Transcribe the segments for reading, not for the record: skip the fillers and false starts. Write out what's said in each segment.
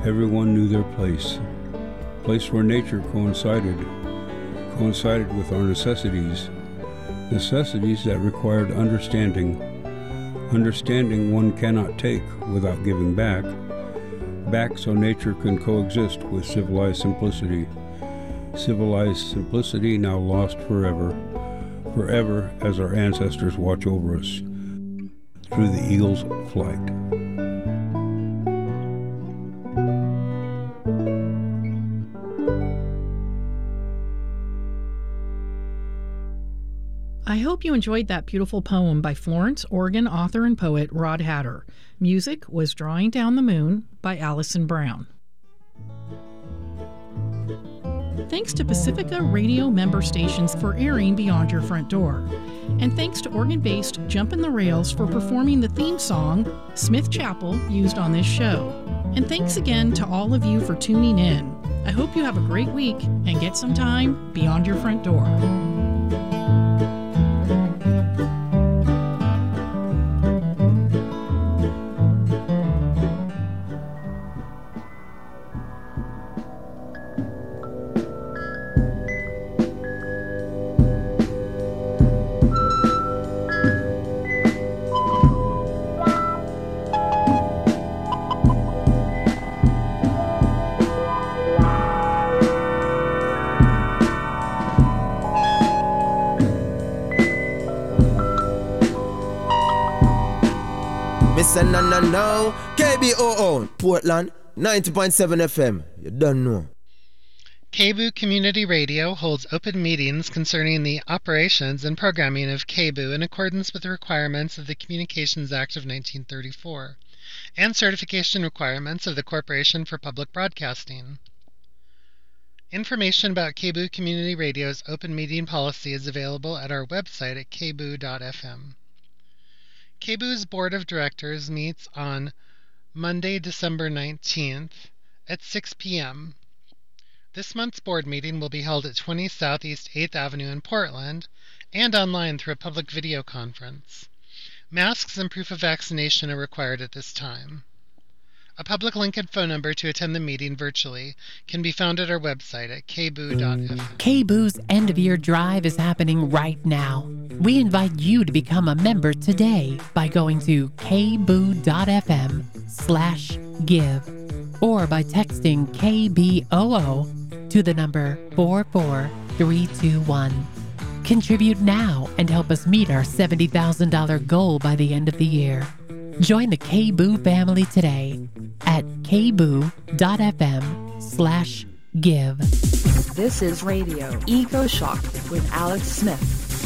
Everyone knew their place where nature coincided with our necessities that required understanding one cannot take without giving back so nature can coexist with civilized simplicity now lost forever as our ancestors watch over us through the eagle's flight. I hope you enjoyed that beautiful poem by Florence, Oregon author and poet Rod Hatter. Music was Drawing Down the Moon by Allison Brown. Thanks to Pacifica Radio member stations for airing Beyond Your Front Door. And thanks to Oregon-based Jumpin' the Rails for performing the theme song, Smith Chapel, used on this show. And thanks again to all of you for tuning in. I hope you have a great week and get some time beyond your front door. No, KBOO, Portland, 90.7 FM. You don't know. KBOO Community Radio holds open meetings concerning the operations and programming of KBOO in accordance with the requirements of the Communications Act of 1934 and certification requirements of the Corporation for Public Broadcasting. Information about KBOO Community Radio's open meeting policy is available at our website at kboo.fm. KBOO's Board of Directors meets on Monday, December 19th at 6 p.m. This month's board meeting will be held at 20 Southeast 8th Avenue in Portland and online through a public video conference. Masks and proof of vaccination are required at this time. A public link and phone number to attend the meeting virtually can be found at our website at kboo.fm. KBOO's end-of-year drive is happening right now. We invite you to become a member today by going to kboo.fm/give or by texting KBOO to the number 44321. Contribute now and help us meet our $70,000 goal by the end of the year. Join the KBOO family today at kboo.fm/give. This is Radio Eco Shock with Alex Smith.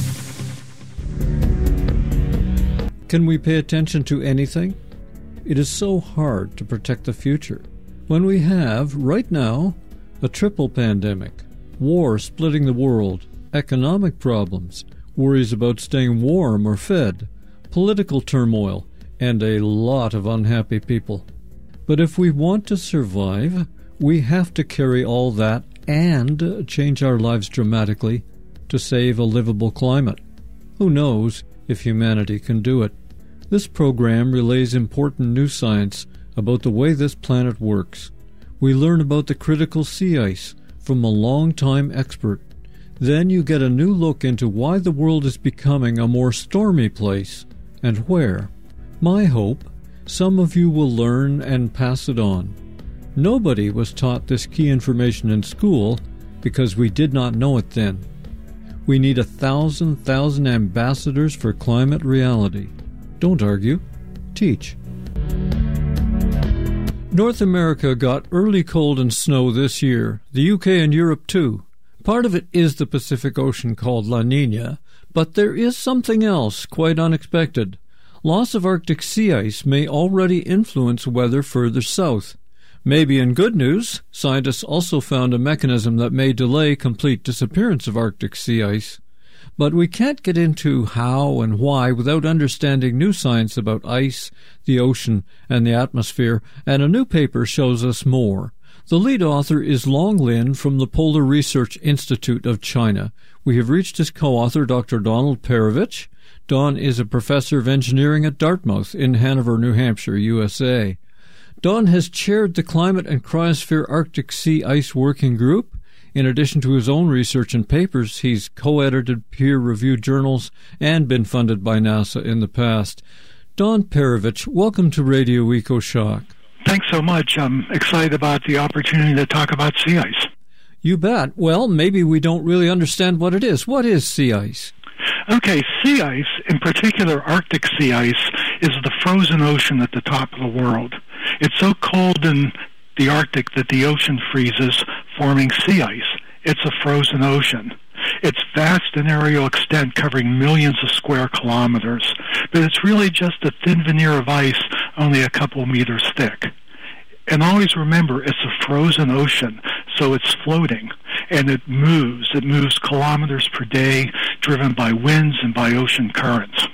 Can we pay attention to anything? It is so hard to protect the future when we have, right now, a triple pandemic, war splitting the world, economic problems, worries about staying warm or fed, political turmoil, and a lot of unhappy people. But if we want to survive, we have to carry all that and change our lives dramatically to save a livable climate. Who knows if humanity can do it? This program relays important new science about the way this planet works. We learn about the critical sea ice from a long-time expert. Then you get a new look into why the world is becoming a more stormy place and where. My hope, some of you will learn and pass it on. Nobody was taught this key information in school because we did not know it then. We need 1,000 ambassadors for climate reality. Don't argue. Teach. North America got early cold and snow this year. The UK and Europe too. Part of it is the Pacific Ocean called La Niña, but there is something else quite unexpected. Loss of Arctic sea ice may already influence weather further south. Maybe in good news, scientists also found a mechanism that may delay complete disappearance of Arctic sea ice. But we can't get into how and why without understanding new science about ice, the ocean, and the atmosphere, and a new paper shows us more. The lead author is Long Lin from the Polar Research Institute of China. We have reached his co-author, Dr. Donald Perovich. Don is a professor of engineering at Dartmouth in Hanover, New Hampshire, USA. Don has chaired the Climate and Cryosphere Arctic Sea Ice Working Group. In addition to his own research and papers, he's co-edited peer-reviewed journals and been funded by NASA in the past. Don Perovich, welcome to Radio EcoShock. Thanks so much. I'm excited about the opportunity to talk about sea ice. You bet. Well, maybe we don't really understand what it is. What is sea ice? Okay, sea ice, in particular Arctic sea ice, is the frozen ocean at the top of the world. It's so cold in the Arctic that the ocean freezes, forming sea ice. It's a frozen ocean. It's vast in aerial extent, covering millions of square kilometers, but it's really just a thin veneer of ice, only a couple meters thick. And always remember, it's a frozen ocean, so it's floating, and it moves. It moves kilometers per day, driven by winds and by ocean currents.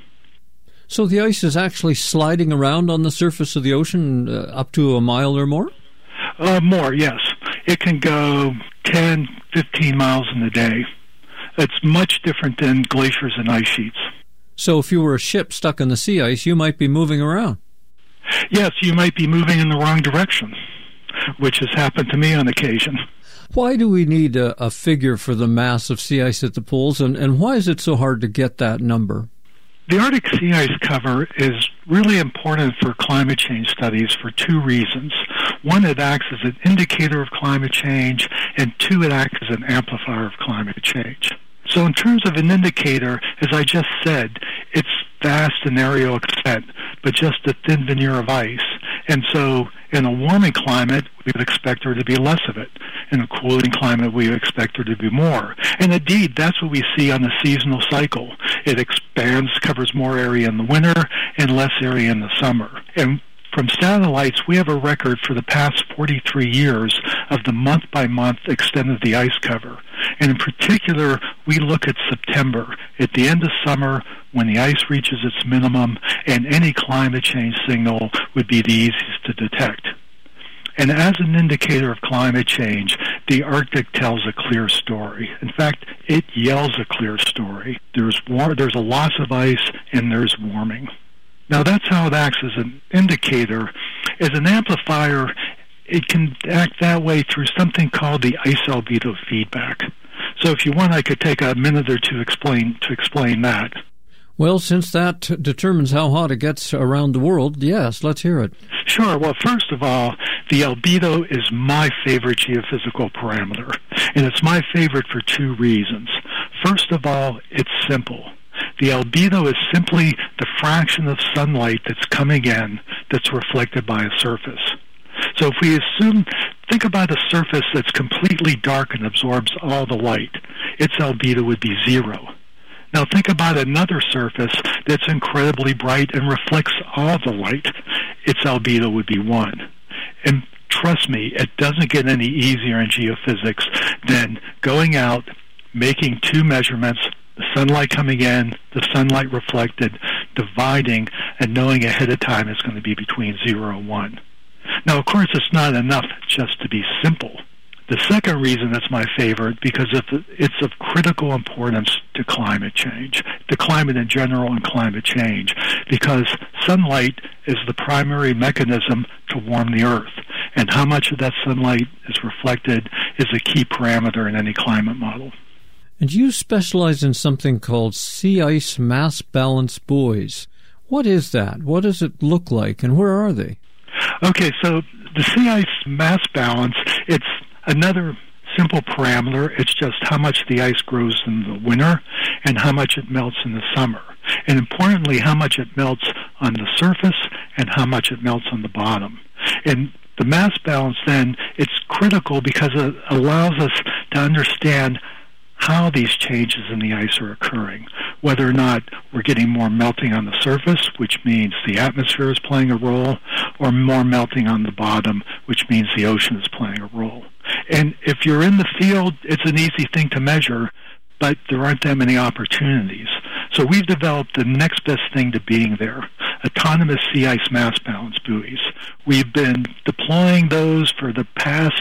So the ice is actually sliding around on the surface of the ocean up to a mile or more? More, yes. It can go 10, 15 miles in a day. It's much different than glaciers and ice sheets. So if you were a ship stuck in the sea ice, you might be moving around. Yes, you might be moving in the wrong direction, which has happened to me on occasion. Why do we need a figure for the mass of sea ice at the poles, and why is it so hard to get that number? The Arctic sea ice cover is really important for climate change studies for two reasons. One, it acts as an indicator of climate change, and two, it acts as an amplifier of climate change. So in terms of an indicator, as I just said, it's vast in aerial extent, but just a thin veneer of ice. And so in a warming climate, we would expect there to be less of it. In a cooling climate, we would expect there to be more. And indeed, that's what we see on the seasonal cycle. It expands, covers more area in the winter and less area in the summer. And from satellites, we have a record for the past 43 years of the month-by-month extent of the ice cover. And in particular, we look at September, at the end of summer, when the ice reaches its minimum, and any climate change signal would be the easiest to detect. And as an indicator of climate change, the Arctic tells a clear story. In fact, it yells a clear story. There's a loss of ice, and there's warming. Now, that's how it acts as an indicator. As an amplifier, it can act that way through something called the ice albedo feedback. So if you want, I could take a minute or two to explain that. Well, since that determines how hot it gets around the world, yes, let's hear it. Sure. Well, first of all, the albedo is my favorite geophysical parameter, and it's my favorite for two reasons. First of all, it's simple. The albedo is simply the fraction of sunlight that's coming in that's reflected by a surface. So if we think about a surface that's completely dark and absorbs all the light, its albedo would be 0. Now think about another surface that's incredibly bright and reflects all the light. Its albedo would be 1. And trust me, it doesn't get any easier in geophysics than going out, making two measurements, the sunlight coming in, the sunlight reflected, dividing, and knowing ahead of time it's going to be between 0 and 1. Now, of course, it's not enough just to be simple. The second reason it's my favorite, because it's of critical importance to climate change, to climate in general and climate change, because sunlight is the primary mechanism to warm the Earth, and how much of that sunlight is reflected is a key parameter in any climate model. And you specialize in something called sea ice mass balance buoys. What is that? What does it look like, and where are they? Okay, so the sea ice mass balance, it's another simple parameter. It's just how much the ice grows in the winter and how much it melts in the summer. And importantly, how much it melts on the surface and how much it melts on the bottom. And the mass balance then, it's critical because it allows us to understand how these changes in the ice are occurring, whether or not we're getting more melting on the surface, which means the atmosphere is playing a role, or more melting on the bottom, which means the ocean is playing a role. And if you're in the field, it's an easy thing to measure, but there aren't that many opportunities. So we've developed the next best thing to being there, autonomous sea ice mass balance buoys. We've been deploying those for the past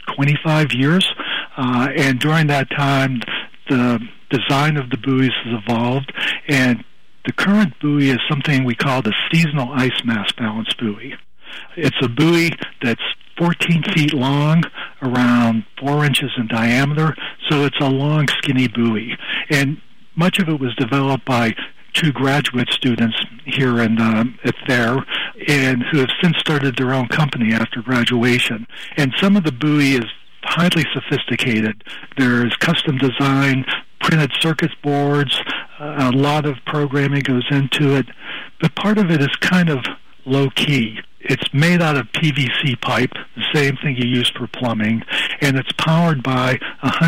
25 years, and during that time, the design of the buoys has evolved, and the current buoy is something we call the seasonal ice mass balance buoy. It's a buoy that's 14 feet long, around 4 inches in diameter, so it's a long, skinny buoy. And much of it was developed by 2 graduate students here at Thayer, and who have since started their own company after graduation. And some of the buoy is highly sophisticated. There's custom design, printed circuit boards, a lot of programming goes into it, but part of it is kind of low-key. It's made out of PVC pipe, the same thing you use for plumbing, and it's powered by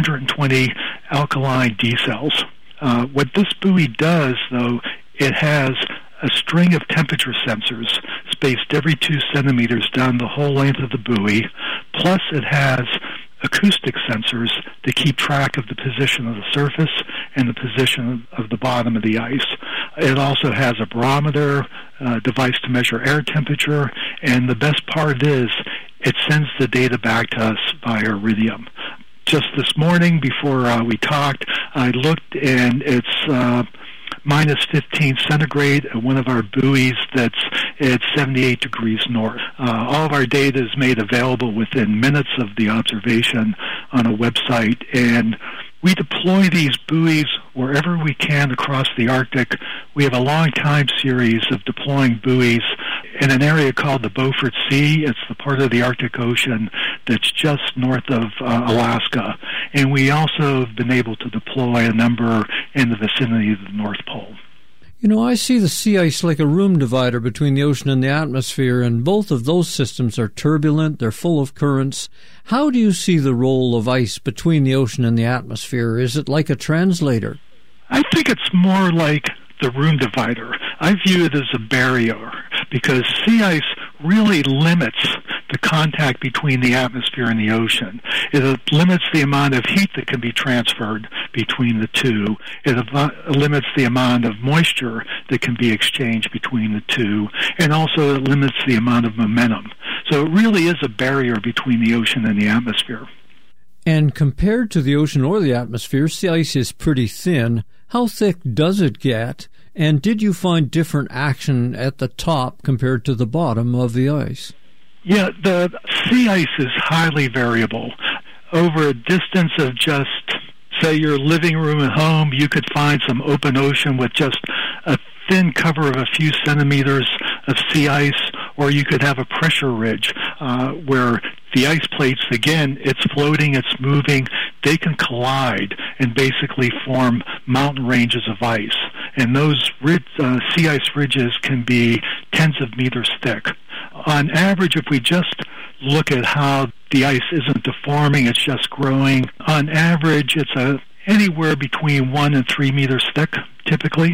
120 alkaline D-cells. What this buoy does, though, it has a string of temperature sensors spaced every 2 centimeters down the whole length of the buoy, plus it has acoustic sensors to keep track of the position of the surface and the position of the bottom of the ice. It also has a barometer, device to measure air temperature, and the best part is it sends the data back to us via Iridium. Just this morning, before we talked, I looked, and it's minus 15 centigrade at one of our buoys that's at 78 degrees north. All of our data is made available within minutes of the observation on a website, and we deploy these buoys wherever we can across the Arctic. We have a long time series of deploying buoys in an area called the Beaufort Sea. It's the part of the Arctic Ocean that's just north of Alaska. And we also have been able to deploy a number in the vicinity of the North Pole. You know, I see the sea ice like a room divider between the ocean and the atmosphere, and both of those systems are turbulent, they're full of currents. How do you see the role of ice between the ocean and the atmosphere? Is it like a translator? I think it's more like the room divider. I view it as a barrier, because sea ice really limits the contact between the atmosphere and the ocean. It limits the amount of heat that can be transferred between the two. It limits the amount of moisture that can be exchanged between the two, and also it limits the amount of momentum. So it really is a barrier between the ocean and the atmosphere. And compared to the ocean or the atmosphere, sea ice is pretty thin. How thick does it get? And did you find different action at the top compared to the bottom of the ice? Yeah, the sea ice is highly variable. Over a distance of just, say, your living room at home, you could find some open ocean with just a thin cover of a few centimeters of sea ice, or you could have a pressure ridge where the ice plates, again, it's floating, it's moving, they can collide and basically form mountain ranges of ice. And those sea ice ridges can be tens of meters thick. On average, if we just look at how the ice isn't deforming, it's just growing, on average, it's anywhere between 1 and 3 meters thick, typically.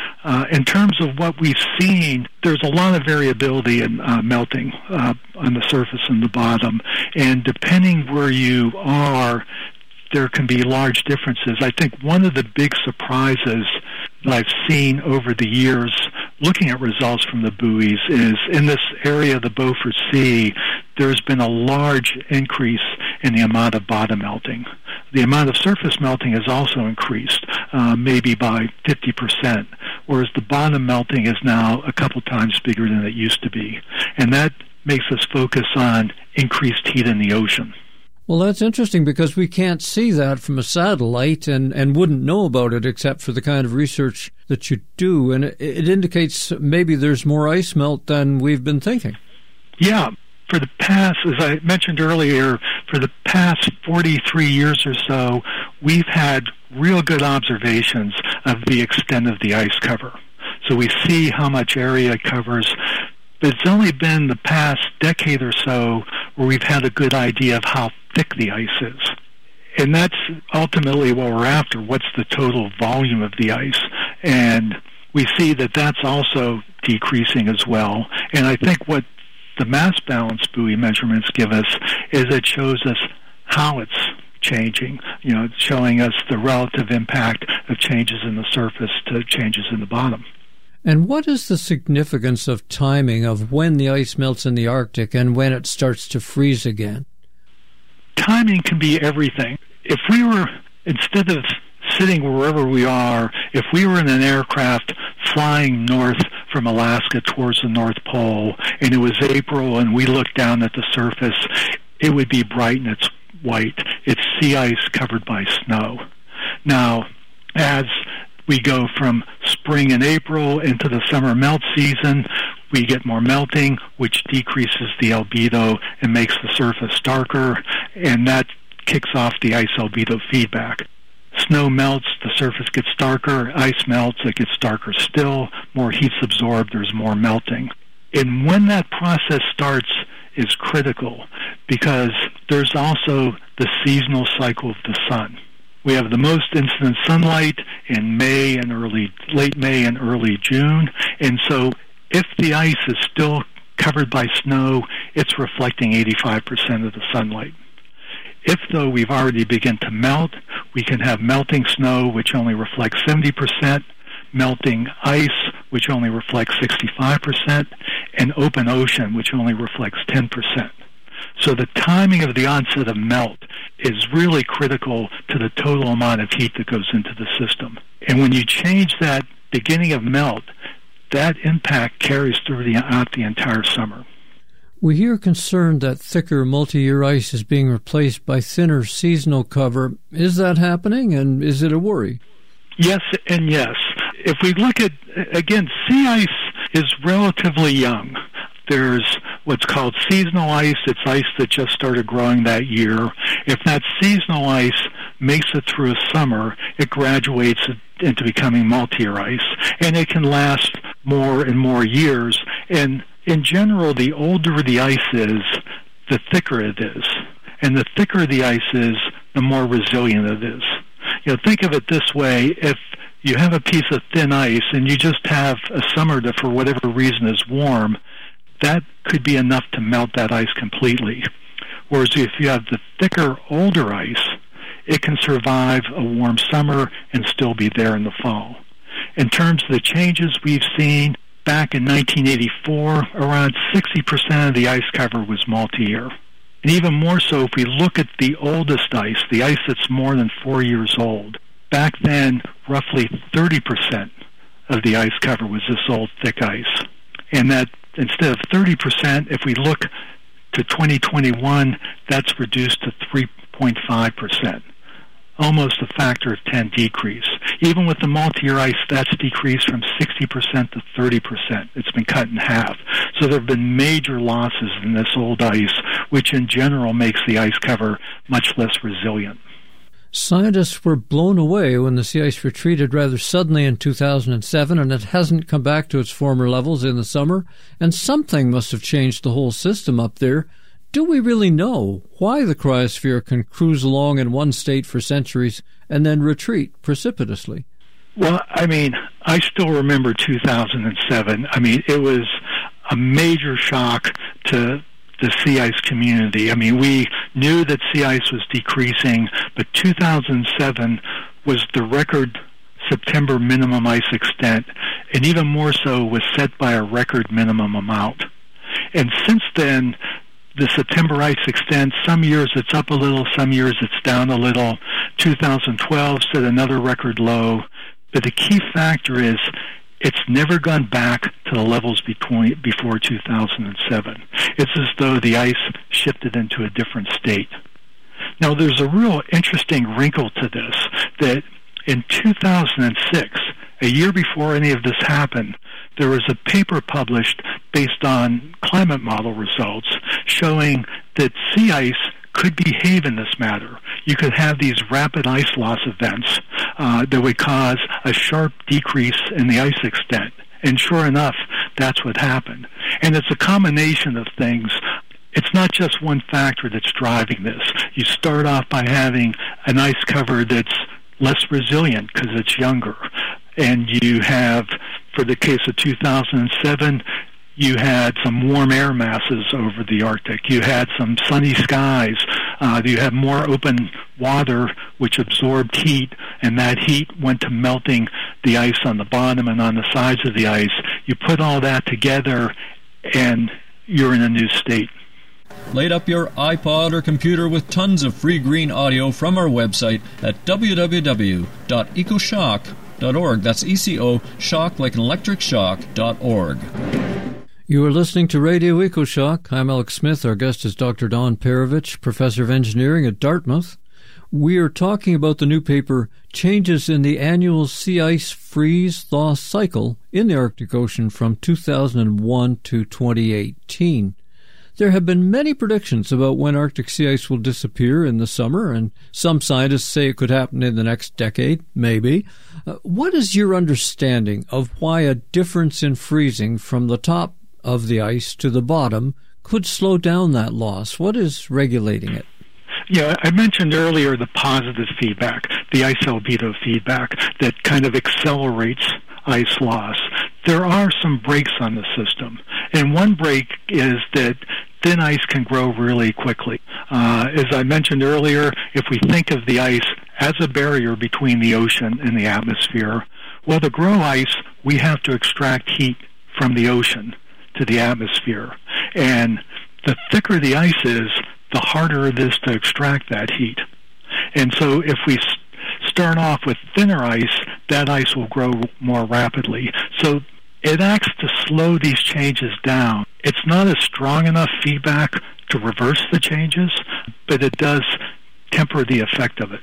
In terms of what we've seen, there's a lot of variability in melting on the surface and the bottom. And depending where you are, there can be large differences. I think one of the big surprises that I've seen over the years looking at results from the buoys is in this area of the Beaufort Sea, there's been a large increase in the amount of bottom melting. The amount of surface melting has also increased, maybe by 50%, whereas the bottom melting is now a couple times bigger than it used to be. And that makes us focus on increased heat in the ocean. Well, that's interesting because we can't see that from a satellite and wouldn't know about it except for the kind of research that you do. And it indicates maybe there's more ice melt than we've been thinking. Yeah. For the past, as I mentioned earlier, for the past 43 years or so, we've had real good observations of the extent of the ice cover. So we see how much area it covers. But it's only been the past decade or so where we've had a good idea of how thick the ice is. And that's ultimately what we're after. What's the total volume of the ice? And we see that that's also decreasing as well. And I think what the mass balance buoy measurements give us is it shows us how it's changing, it's showing us the relative impact of changes in the surface to changes in the bottom. And what is the significance of timing of when the ice melts in the Arctic and when it starts to freeze again? Timing can be everything. If we were, instead of sitting wherever we are, if we were in an aircraft flying north from Alaska towards the North Pole, and it was April, and we looked down at the surface, it would be bright and it's white. It's sea ice covered by snow. Now, as we go from spring and April into the summer melt season, we get more melting, which decreases the albedo and makes the surface darker, and that kicks off the ice albedo feedback. Snow melts, the surface gets darker. Ice melts, it gets darker still. More heat's absorbed, there's more melting. And when that process starts is critical, because there's also the seasonal cycle of the sun. We have the most incident sunlight in May and late May and early June, and so if the ice is still covered by snow, it's reflecting 85% of the sunlight. If, though, we've already begun to melt, we can have melting snow, which only reflects 70%, melting ice, which only reflects 65%, and open ocean, which only reflects 10%. So the timing of the onset of melt is really critical to the total amount of heat that goes into the system. And when you change that beginning of melt, that impact carries throughout the entire summer. We hear concern that thicker multi-year ice is being replaced by thinner seasonal cover. Is that happening, and is it a worry? Yes and yes. If we look at, again, sea ice is relatively young. There's what's called seasonal ice. It's ice that just started growing that year. If that seasonal ice makes it through a summer, it graduates into becoming multi-year ice, and it can last more and more years. And in general, the older the ice is, the thicker it is. And the thicker the ice is, the more resilient it is. Think of it this way. If you have a piece of thin ice and you just have a summer that for whatever reason is warm, that could be enough to melt that ice completely. Whereas if you have the thicker, older ice, it can survive a warm summer and still be there in the fall. In terms of the changes we've seen, back in 1984, around 60% of the ice cover was multi-year. And even more so if we look at the oldest ice, the ice that's more than 4 years old. Back then, roughly 30% of the ice cover was this old thick ice. And that instead of 30%, if we look to 2021, that's reduced to 3.5%. Almost a factor of 10 decrease. Even with the multi-year ice, that's decreased from 60% to 30%. It's been cut in half. So there have been major losses in this old ice, which in general makes the ice cover much less resilient. Scientists were blown away when the sea ice retreated rather suddenly in 2007, and it hasn't come back to its former levels in the summer, and something must have changed the whole system up there. Do we really know why the cryosphere can cruise along in one state for centuries and then retreat precipitously? Well, I still remember 2007. It was a major shock to the sea ice community. We knew that sea ice was decreasing, but 2007 was the record September minimum ice extent, and even more so was set by a record minimum amount. And since then, the September ice extent, some years it's up a little, some years it's down a little. 2012 set another record low, but the key factor is it's never gone back to the levels before 2007. It's as though the ice shifted into a different state. Now, there's a real interesting wrinkle to this, that in 2006, a year before any of this happened, there was a paper published based on climate model results showing that sea ice could behave in this manner. You could have these rapid ice loss events that would cause a sharp decrease in the ice extent. And sure enough, that's what happened. And it's a combination of things. It's not just one factor that's driving this. You start off by having an ice cover that's less resilient because it's younger. And you have, for the case of 2007, you had some warm air masses over the Arctic. You had some sunny skies. You had more open water, which absorbed heat, and that heat went to melting the ice on the bottom and on the sides of the ice. You put all that together, and you're in a new state. Light up your iPod or computer with tons of free green audio from our website at www.ecoshock.org. That's ECO, shock like an electric shock.org. You are listening to Radio EcoShock. I'm Alex Smith. Our guest is Dr. Don Perovich, Professor of Engineering at Dartmouth. We are talking about the new paper, Changes in the Annual Sea Ice Freeze-Thaw Cycle in the Arctic Ocean from 2001 to 2018. There have been many predictions about when Arctic sea ice will disappear in the summer, and some scientists say it could happen in the next decade, maybe. What is your understanding of why a difference in freezing from the top of the ice to the bottom could slow down that loss? What is regulating it? Yeah, I mentioned earlier the positive feedback, the ice albedo feedback that kind of accelerates ice loss. There are some breaks on the system, and one break is that thin ice can grow really quickly. As I mentioned earlier, if we think of the ice as a barrier between the ocean and the atmosphere, well, to grow ice, we have to extract heat from the ocean to the atmosphere. And the thicker the ice is, the harder it is to extract that heat. And so if we start off with thinner ice, that ice will grow more rapidly. So it acts to slow these changes down. It's not a strong enough feedback to reverse the changes, but it does temper the effect of it.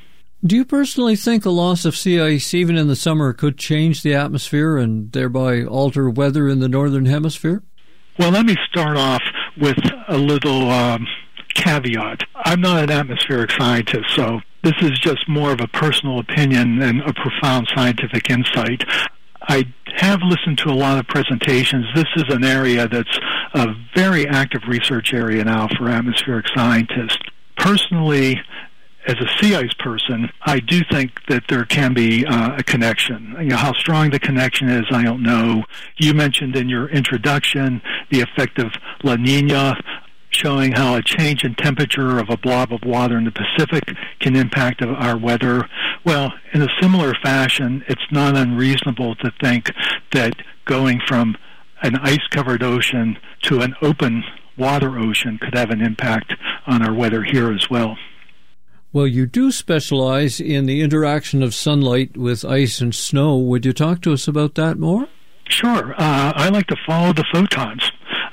Do you personally think a loss of sea ice, even in the summer, could change the atmosphere and thereby alter weather in the northern hemisphere? Well, let me start off with a little caveat. I'm not an atmospheric scientist, so this is just more of a personal opinion and a profound scientific insight. I have listened to a lot of presentations. This is an area that's a very active research area now for atmospheric scientists. Personally, as a sea ice person, I do think that there can be a connection. You know, how strong the connection is, I don't know. You mentioned in your introduction the effect of La Nina, showing how a change in temperature of a blob of water in the Pacific can impact our weather. Well, in a similar fashion, it's not unreasonable to think that going from an ice-covered ocean to an open water ocean could have an impact on our weather here as well. Well, you do specialize in the interaction of sunlight with ice and snow. Would you talk to us about that more? Sure. I like to follow the photons.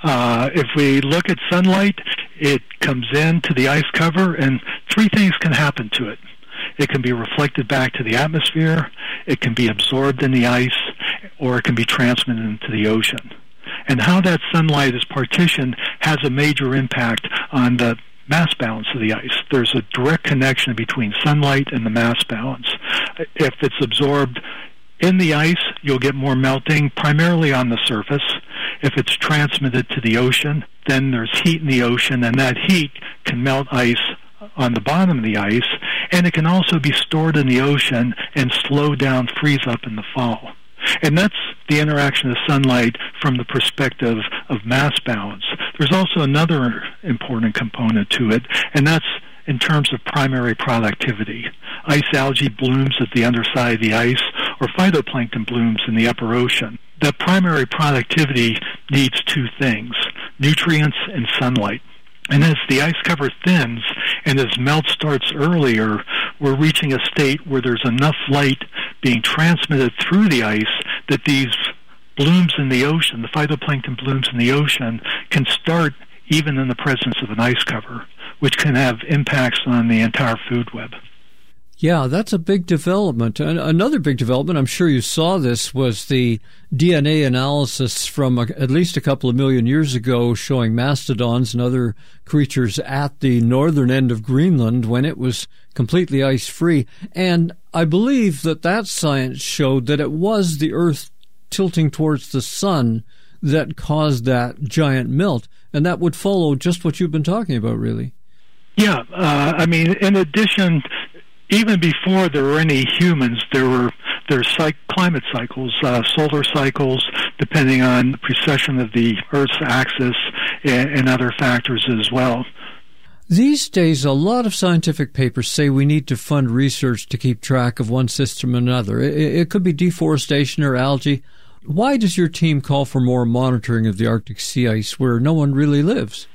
If we look at sunlight, it comes into the ice cover, and three things can happen to it. It can be reflected back to the atmosphere, it can be absorbed in the ice, or it can be transmitted into the ocean. And how that sunlight is partitioned has a major impact on the mass balance of the ice. There's a direct connection between sunlight and the mass balance. If it's absorbed in the ice, you'll get more melting, primarily on the surface. If it's transmitted to the ocean, then there's heat in the ocean, and that heat can melt ice on the bottom of the ice, and it can also be stored in the ocean and slow down freeze up in the fall. And that's the interaction of sunlight from the perspective of mass balance. There's also another important component to it, and that's in terms of primary productivity. Ice algae blooms at the underside of the ice, or phytoplankton blooms in the upper ocean. That primary productivity needs two things, nutrients and sunlight. And as the ice cover thins and as melt starts earlier, we're reaching a state where there's enough light being transmitted through the ice that these blooms in the ocean, the phytoplankton blooms in the ocean, can start even in the presence of an ice cover, which can have impacts on the entire food web. Yeah, that's a big development. Another big development, I'm sure you saw this, was the DNA analysis from at least a couple of million years ago showing mastodons and other creatures at the northern end of Greenland when it was completely ice-free. And I believe that science showed that it was the Earth tilting towards the sun that caused that giant melt. And that would follow just what you've been talking about, really. Yeah, I mean, in addition, even before there were any humans, there's climate cycles, solar cycles, depending on the precession of the Earth's axis and other factors as well. These days, a lot of scientific papers say we need to fund research to keep track of one system or another. It could be deforestation or algae. Why does your team call for more monitoring of the Arctic sea ice where no one really lives?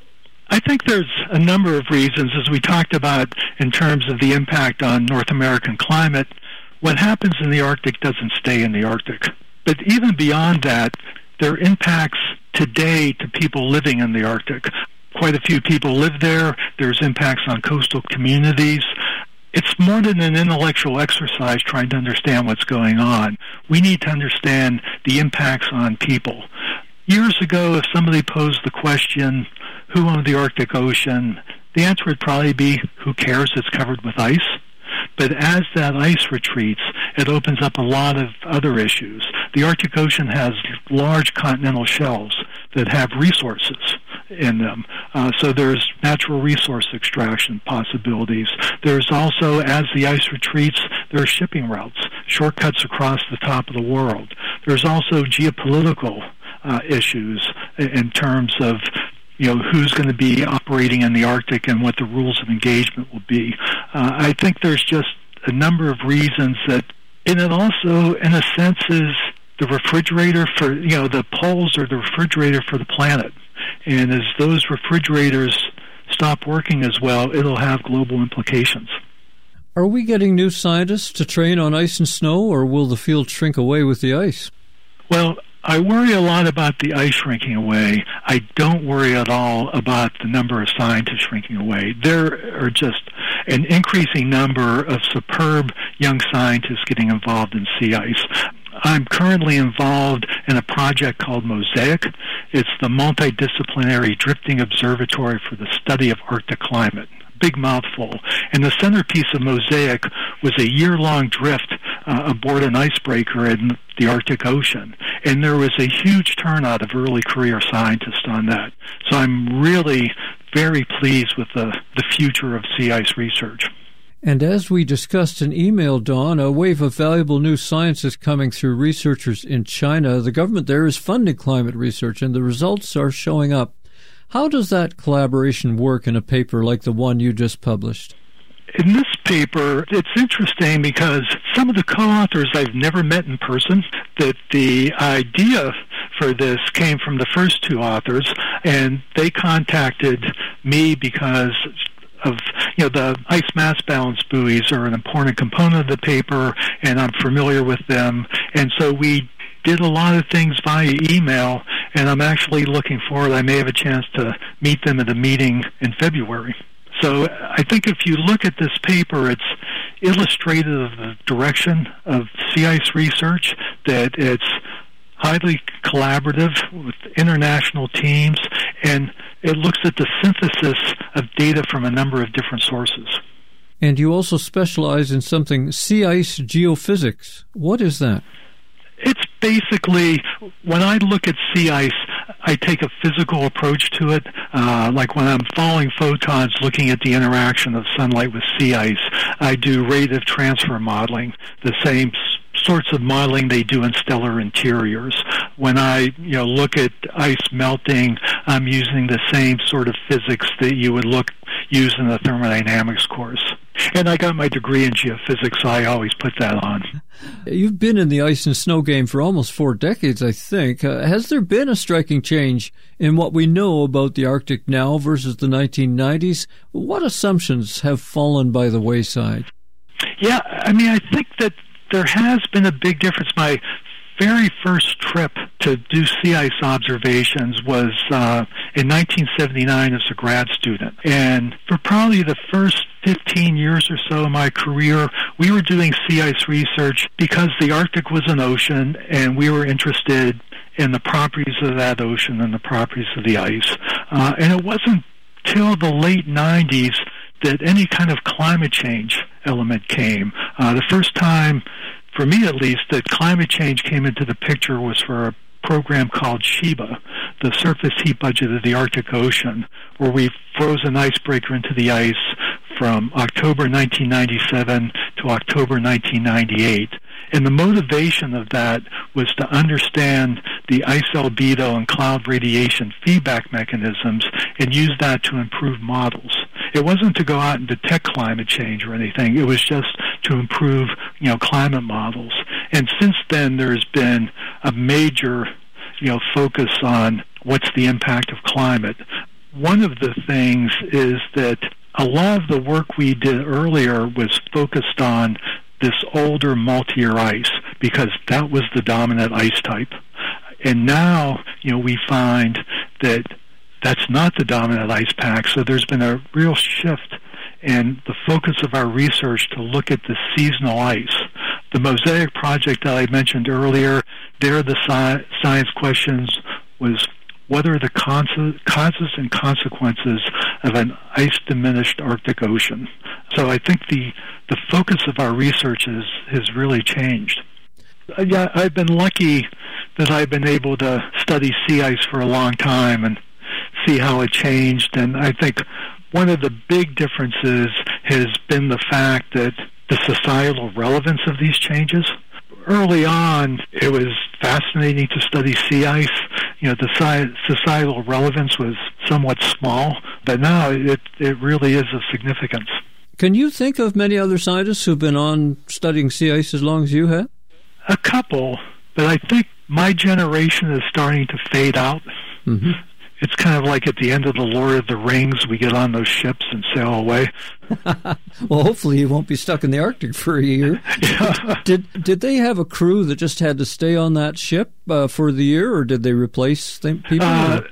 I think there's a number of reasons, as we talked about in terms of the impact on North American climate. What happens in the Arctic doesn't stay in the Arctic. But even beyond that, there are impacts today to people living in the Arctic. Quite a few people live there. There's impacts on coastal communities. It's more than an intellectual exercise trying to understand what's going on. We need to understand the impacts on people. Years ago, if somebody posed the question, who owned the Arctic Ocean, the answer would probably be, who cares, it's covered with ice. But as that ice retreats, it opens up a lot of other issues. The Arctic Ocean has large continental shelves that have resources in them. So there's natural resource extraction possibilities. There's also, as the ice retreats, there are shipping routes, shortcuts across the top of the world. There's also geopolitical issues in terms of who's going to be operating in the Arctic and what the rules of engagement will be. I think there's just a number of reasons that, and it also, in a sense, is the refrigerator for, the poles are the refrigerator for the planet. And as those refrigerators stop working as well, it'll have global implications. Are we getting new scientists to train on ice and snow, or will the field shrink away with the ice? Well, I worry a lot about the ice shrinking away. I don't worry at all about the number of scientists shrinking away. There are just an increasing number of superb young scientists getting involved in sea ice. I'm currently involved in a project called Mosaic. It's the multidisciplinary drifting observatory for the study of Arctic climate. Big mouthful. And the centerpiece of Mosaic was a year-long drift aboard an icebreaker in the Arctic Ocean. And there was a huge turnout of early career scientists on that. So I'm really very pleased with the future of sea ice research. And as we discussed in email, Don, a wave of valuable new science is coming through researchers in China. The government there is funding climate research, and the results are showing up. How does that collaboration work in a paper like the one you just published? In this paper, it's interesting because some of the co-authors I've never met in person, that the idea for this came from the first two authors, and they contacted me because of, the ice mass balance buoys are an important component of the paper, and I'm familiar with them. And so we did a lot of things via email, and I'm actually looking forward. I may have a chance to meet them at a meeting in February. So I think if you look at this paper, it's illustrative of the direction of sea ice research, that it's highly collaborative with international teams, and it looks at the synthesis of data from a number of different sources. And you also specialize in something, sea ice geophysics. What is that? It's basically, when I look at sea ice, I take a physical approach to it, like when I'm following photons, looking at the interaction of sunlight with sea ice. I do radiative transfer modeling, the same sorts of modeling they do in stellar interiors. When I look at ice melting, I'm using the same sort of physics that you would use in a thermodynamics course. And I got my degree in geophysics, so I always put that on. You've been in the ice and snow game for almost 4 decades, I think. Has there been a striking change in what we know about the Arctic now versus the 1990s? What assumptions have fallen by the wayside? Yeah, I think that there has been a big difference. My very first trip to do sea ice observations was in 1979 as a grad student. And for probably the first 15 years or so of my career, we were doing sea ice research because the Arctic was an ocean, and we were interested in the properties of that ocean and the properties of the ice. And it wasn't till the late 90s that any kind of climate change element came. The first time, for me at least, that climate change came into the picture was for a program called SHIBA, the Surface Heat Budget of the Arctic Ocean, where we froze an icebreaker into the ice from October 1997 to October 1998. And the motivation of that was to understand the ice albedo and cloud radiation feedback mechanisms and use that to improve models. It wasn't to go out and detect climate change or anything. It was just to improve, climate models. And since then, there's been a major, focus on what's the impact of climate. one of the things is that a lot of the work we did earlier was focused on this older multi-year ice because that was the dominant ice type. And now, we find that that's not the dominant ice pack, so there's been a real shift in the focus of our research to look at the seasonal ice. The Mosaic project that I mentioned earlier, there the science questions was, what are the causes and consequences of an ice-diminished Arctic Ocean? So I think the focus of our research has really changed. Yeah, I've been lucky that I've been able to study sea ice for a long time and see how it changed. And I think one of the big differences has been the fact that the societal relevance of these changes. Early on, it was fascinating to study sea ice. The societal relevance was somewhat small, but now it really is of significance. Can you think of many other scientists who've been on studying sea ice as long as you have? A couple, but I think my generation is starting to fade out. Mm-hmm. It's kind of like at the end of The Lord of the Rings, we get on those ships and sail away. Well, hopefully you won't be stuck in the Arctic for a year. Yeah. Did they have a crew that just had to stay on that ship for the year, or did they replace people?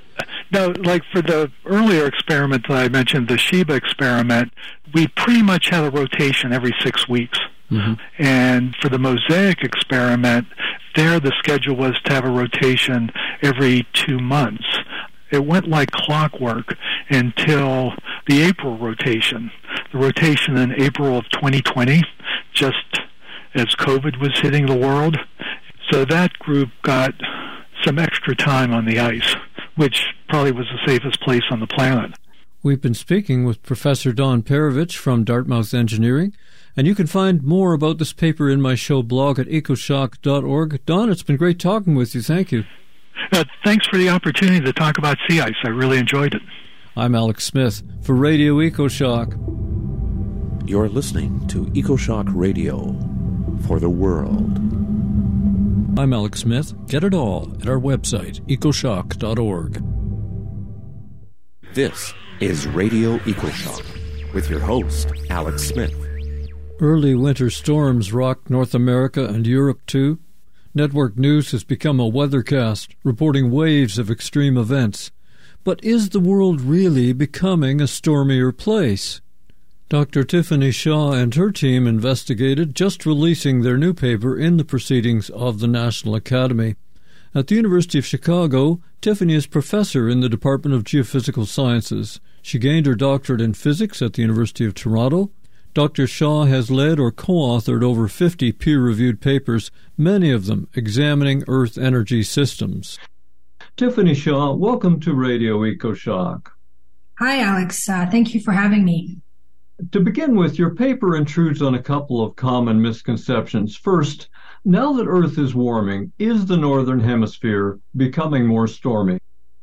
No, like for the earlier experiment that I mentioned, the Sheba experiment, we pretty much had a rotation every 6 weeks. Mm-hmm. And for the Mosaic experiment, there the schedule was to have a rotation every 2 months. It went like clockwork until the April rotation. The rotation in April of 2020, just as COVID was hitting the world. So that group got some extra time on the ice, which probably was the safest place on the planet. We've been speaking with Professor Don Perovich from Dartmouth Engineering, and you can find more about this paper in my show blog at ecoshock.org. Don, it's been great talking with you. Thank you. Thanks for the opportunity to talk about sea ice. I really enjoyed it. I'm Alex Smith for Radio EcoShock. You're listening to EcoShock Radio for the world. I'm Alex Smith. Get it all at our website, ecoshock.org. This is Radio EcoShock with your host, Alex Smith. Early winter storms rocked North America and Europe too. Network News has become a weathercast, reporting waves of extreme events. But is the world really becoming a stormier place? Dr. Tiffany Shaw and her team investigated, just releasing their new paper in the Proceedings of the National Academy. At the University of Chicago, Tiffany is professor in the Department of Geophysical Sciences. She gained her doctorate in physics at the University of Toronto. Dr. Shaw has led or co-authored over 50 peer-reviewed papers, many of them examining Earth energy systems. Tiffany Shaw, welcome to Radio EcoShock. Hi, Alex. Thank you for having me. To begin with, your paper intrudes on a couple of common misconceptions. First, now that Earth is warming, is the Northern Hemisphere becoming more stormy?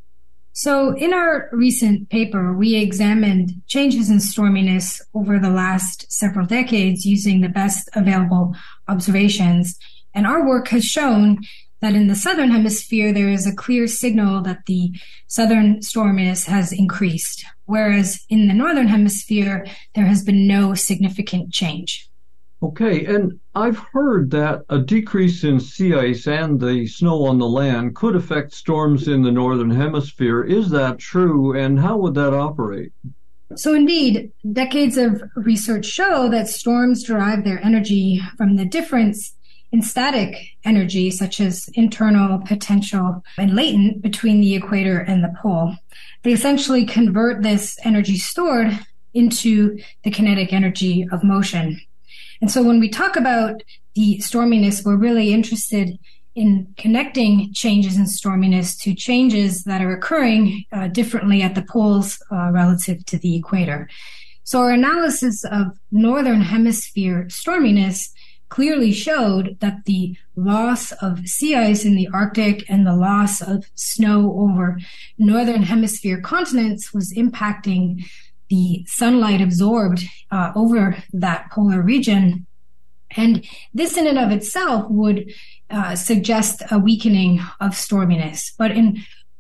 So in our recent paper, we examined changes in storminess over the last several decades using the best available observations. And our work has shown that in the Southern Hemisphere, there is a clear signal that the southern storminess has increased, whereas in the Northern Hemisphere, there has been no significant change. Okay, and I've heard that a decrease in sea ice and the snow on the land could affect storms in the Northern Hemisphere. Is that true, and how would that operate? So indeed, decades of research show that storms derive their energy from the difference in static energy, such as internal, potential, and latent between the equator and the pole. They essentially convert this energy stored into the kinetic energy of motion. And so when we talk about the storminess, we're really interested in connecting changes in storminess to changes that are occurring differently at the poles relative to the equator. So our analysis of Northern Hemisphere storminess clearly showed that the loss of sea ice in the Arctic and the loss of snow over Northern Hemisphere continents was impacting the sunlight absorbed over that polar region. And this in and of itself would suggest a weakening of storminess. But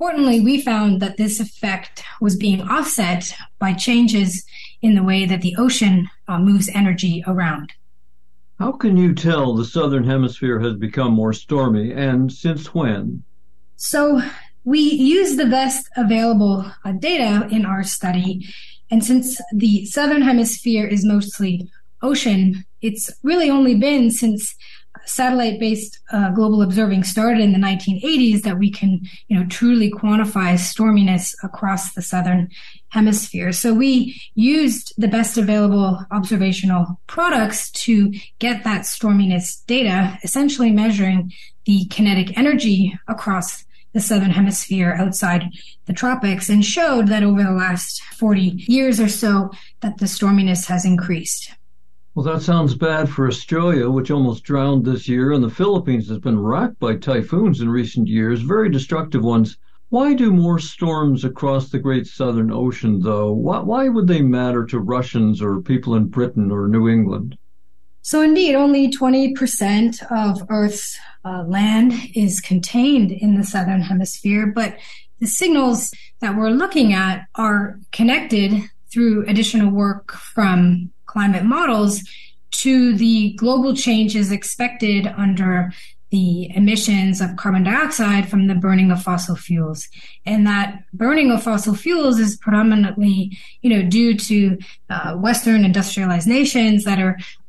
Importantly, we found that this effect was being offset by changes in the way that the ocean moves energy around. How can you tell the southern hemisphere has become more stormy, and since when? So we used the best available data in our study, and since the southern hemisphere is mostly ocean, it's really only been since satellite-based global observing started in the 1980s that we can, truly quantify storminess across the southern hemisphere. So we used the best available observational products to get that storminess data, essentially measuring the kinetic energy across the southern hemisphere outside the tropics, and showed that over the last 40 years or so that the storminess has increased. Well, that sounds bad for Australia, which almost drowned this year, and the Philippines has been racked by typhoons in recent years, very destructive ones. Why do more storms across the Great Southern Ocean, though? Why would they matter to Russians or people in Britain or New England? So indeed, only 20% of Earth's land is contained in the southern hemisphere, but the signals that we're looking at are connected through additional work from climate models to the global changes expected under the emissions of carbon dioxide from the burning of fossil fuels. And that burning of fossil fuels is predominantly, due to Western industrialized nations that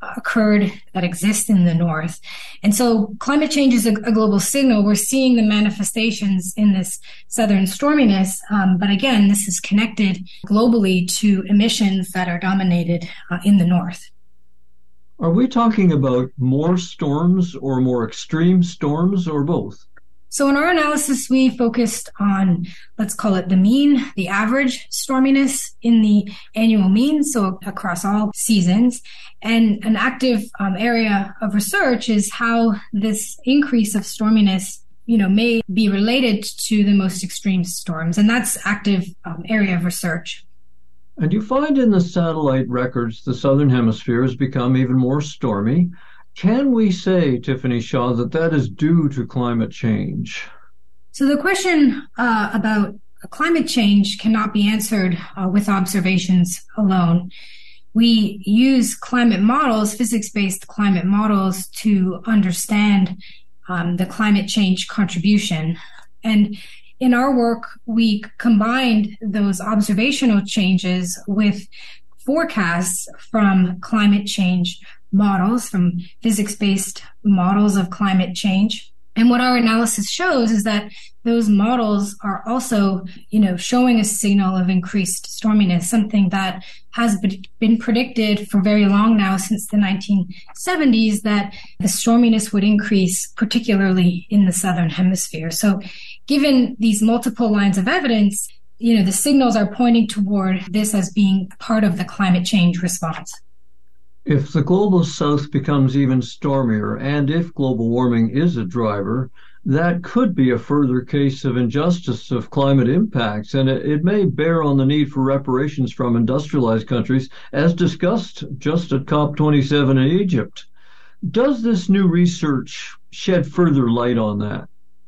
exist in the north. And so climate change is a global signal. We're seeing the manifestations in this southern storminess. But again, this is connected globally to emissions that are dominated in the north. Are we talking about more storms or more extreme storms or both? So in our analysis, we focused on, let's call it the mean, the average storminess in the annual mean, so across all seasons. And an active area of research is how this increase of storminess, may be related to the most extreme storms. And that's active area of research. And you find in the satellite records the southern hemisphere has become even more stormy. Can we say, Tiffany Shaw, that is due to climate change? So the question about climate change cannot be answered with observations alone. We use climate models, physics-based climate models, to understand the climate change contribution. And in our work, we combined those observational changes with forecasts from climate change models, from physics-based models of climate change. And what our analysis shows is that those models are also, showing a signal of increased storminess, something that has been predicted for very long now, since the 1970s, that the storminess would increase, particularly in the southern hemisphere. So given these multiple lines of evidence, the signals are pointing toward this as being part of the climate change response. If the global south becomes even stormier, and if global warming is a driver, that could be a further case of injustice of climate impacts, and it may bear on the need for reparations from industrialized countries, as discussed just at COP27 in Egypt. Does this new research shed further light on that?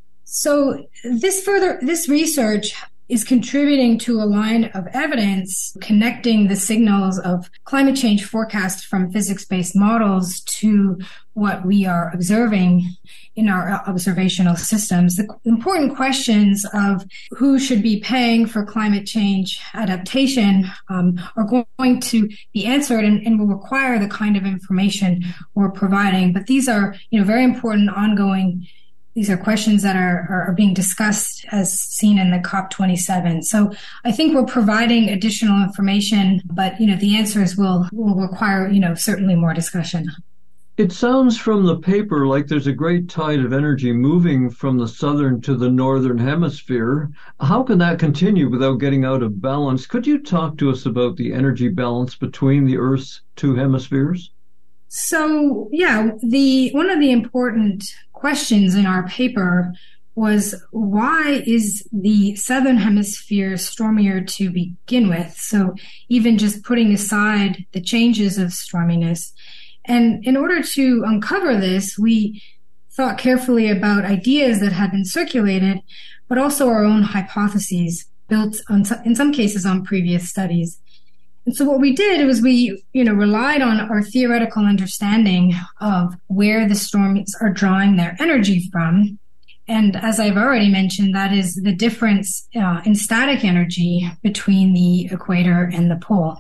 So this research is contributing to a line of evidence connecting the signals of climate change forecast from physics-based models to what we are observing in our observational systems. The important questions of who should be paying for climate change adaptation are going to be answered and will require the kind of information we're providing. But these are, very important ongoing. These are questions that are being discussed as seen in the COP27. So I think we're providing additional information, but, the answers will require, certainly more discussion. It sounds from the paper like there's a great tide of energy moving from the southern to the northern hemisphere. How can that continue without getting out of balance? Could you talk to us about the energy balance between the Earth's two hemispheres? So, one of the important questions in our paper was, why is the southern hemisphere stormier to begin with? So even just putting aside the changes of storminess. And in order to uncover this, we thought carefully about ideas that had been circulated but also our own hypotheses built on, in some cases, on previous studies. And so what we did was we, relied on our theoretical understanding of where the storms are drawing their energy from. And as I've already mentioned, that is the difference in static energy between the equator and the pole.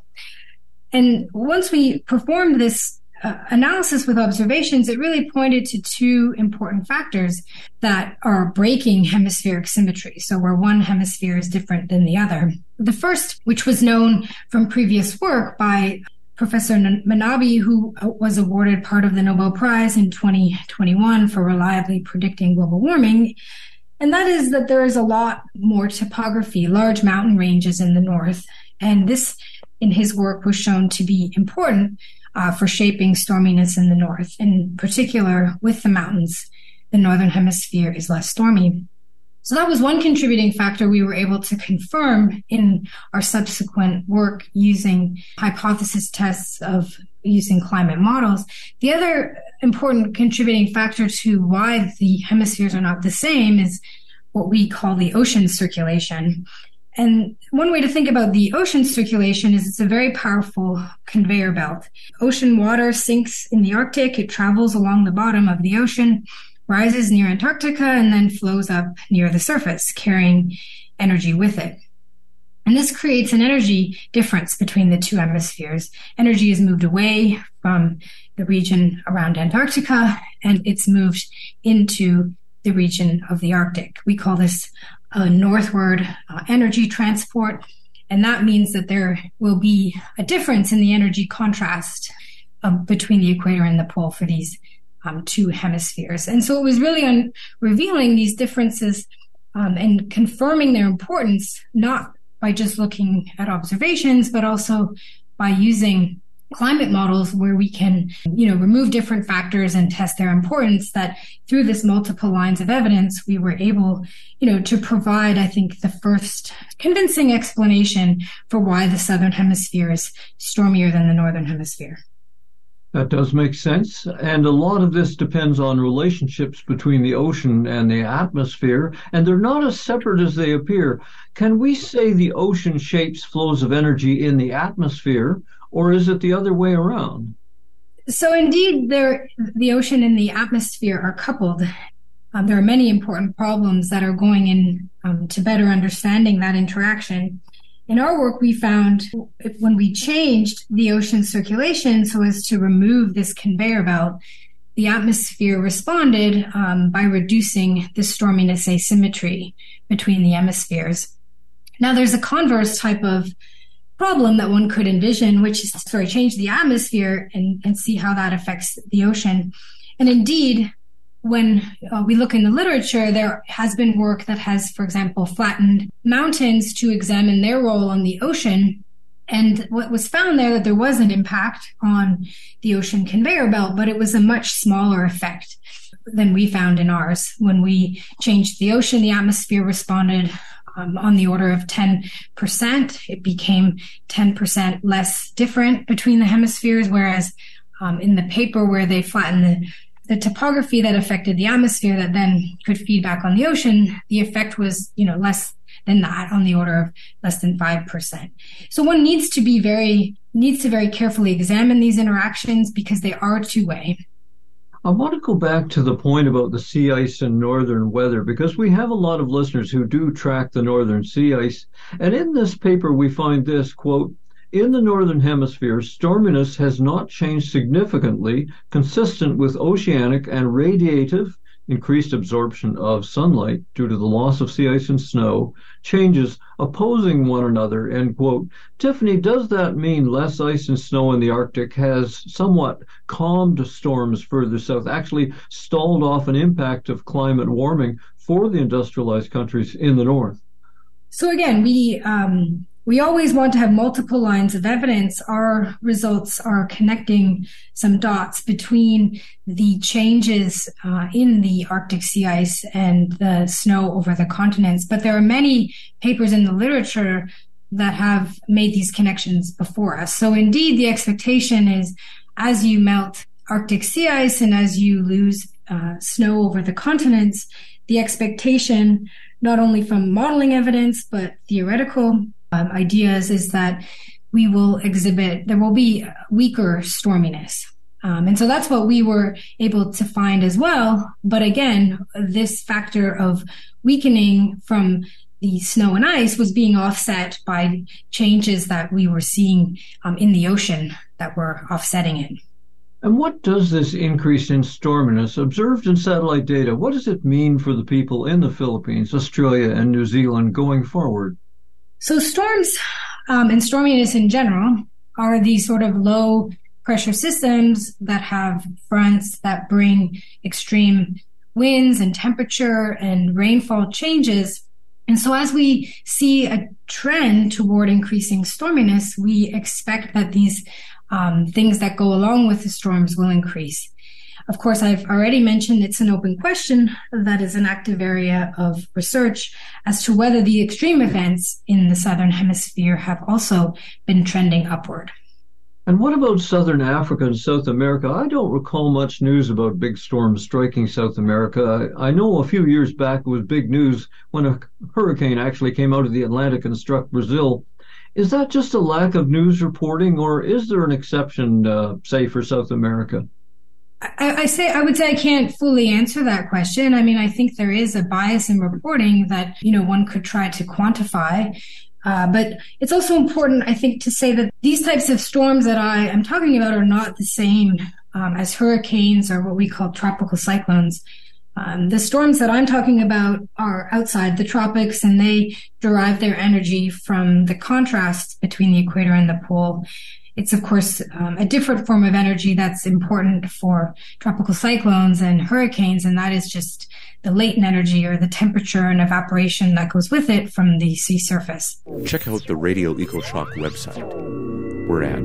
And once we performed this analysis with observations, it really pointed to two important factors that are breaking hemispheric symmetry. So where one hemisphere is different than the other. The first, which was known from previous work by Professor Manabe, who was awarded part of the Nobel Prize in 2021 for reliably predicting global warming, and that is that there is a lot more topography, large mountain ranges in the north. And this, in his work, was shown to be important for shaping storminess in the north. In particular, with the mountains, the northern hemisphere is less stormy. So that was one contributing factor we were able to confirm in our subsequent work using hypothesis tests of using climate models. The other important contributing factor to why the hemispheres are not the same is what we call the ocean circulation. And one way to think about the ocean circulation is it's a very powerful conveyor belt. Ocean water sinks in the Arctic. It travels along the bottom of the ocean, rises near Antarctica, and then flows up near the surface, carrying energy with it. And this creates an energy difference between the two hemispheres. Energy is moved away from the region around Antarctica, and it's moved into the region of the Arctic. We call this northward energy transport, and that means that there will be a difference in the energy contrast between the equator and the pole for these two hemispheres. And so it was really revealing these differences and confirming their importance, not by just looking at observations, but also by using climate models where we can, remove different factors and test their importance, that through this multiple lines of evidence, we were able, to provide, I think, the first convincing explanation for why the southern hemisphere is stormier than the northern hemisphere. That does make sense. And a lot of this depends on relationships between the ocean and the atmosphere, and they're not as separate as they appear. Can we say the ocean shapes flows of energy in the atmosphere, or is it the other way around? So indeed, the ocean and the atmosphere are coupled. There are many important problems that are going in to better understanding that interaction. In our work, we found when we changed the ocean circulation so as to remove this conveyor belt, the atmosphere responded by reducing the storminess asymmetry between the hemispheres. Now, there's a converse type of problem that one could envision, which is to change the atmosphere and see how that affects the ocean. And indeed, when we look in the literature, there has been work that has, for example, flattened mountains to examine their role on the ocean. And what was found there, that there was an impact on the ocean conveyor belt, but it was a much smaller effect than we found in ours. When we changed the ocean, the atmosphere responded on the order of 10%. It became 10% less different between the hemispheres, whereas in the paper where they flattened the topography that affected the atmosphere that then could feed back on the ocean, the effect was, less than that, on the order of less than 5%. So one needs to very carefully examine these interactions because they are two-way. I want to go back to the point about the sea ice and northern weather, because we have a lot of listeners who do track the northern sea ice. And in this paper, we find this, quote, "In the northern hemisphere, storminess has not changed significantly, consistent with oceanic and radiative increased absorption of sunlight due to the loss of sea ice and snow, changes opposing one another," end quote. Tiffany, does that mean less ice and snow in the Arctic has somewhat calmed storms further south, actually stalled off an impact of climate warming for the industrialized countries in the north? So again, we always want to have multiple lines of evidence. Our results are connecting some dots between the changes in the Arctic sea ice and the snow over the continents. But there are many papers in the literature that have made these connections before us. So indeed, the expectation is as you melt Arctic sea ice and as you lose snow over the continents, the expectation not only from modeling evidence, but theoretical ideas, is that there will be weaker storminess. And so that's what we were able to find as well. But again, this factor of weakening from the snow and ice was being offset by changes that we were seeing in the ocean that were offsetting it. And what does this increase in storminess observed in satellite data, what does it mean for the people in the Philippines, Australia, and New Zealand going forward? So storms and storminess in general are these sort of low pressure systems that have fronts that bring extreme winds and temperature and rainfall changes. And so as we see a trend toward increasing storminess, we expect that these things that go along with the storms will increase. Of course, I've already mentioned it's an open question that is an active area of research as to whether the extreme events in the Southern Hemisphere have also been trending upward. And what about Southern Africa and South America? I don't recall much news about big storms striking South America. I know a few years back it was big news when a hurricane actually came out of the Atlantic and struck Brazil. Is that just a lack of news reporting, or is there an exception, say, for South America? I would say I can't fully answer that question. I mean, I think there is a bias in reporting that, one could try to quantify. But it's also important, I think, to say that these types of storms that I am talking about are not the same as hurricanes or what we call tropical cyclones. The storms that I'm talking about are outside the tropics, and they derive their energy from the contrast between the equator and the pole. It's, of course, a different form of energy that's important for tropical cyclones and hurricanes, and that is just the latent energy or the temperature and evaporation that goes with it from the sea surface. Check out the Radio EcoShock website. We're at